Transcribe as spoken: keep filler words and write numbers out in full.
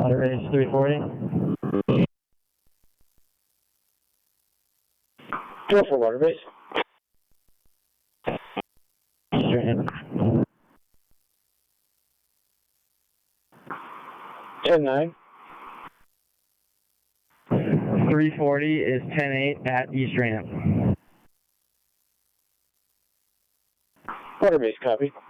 Water base three forty. Go for water base. Straight. ten nine. three forty is ten eight at East Ramp. Water base, copy.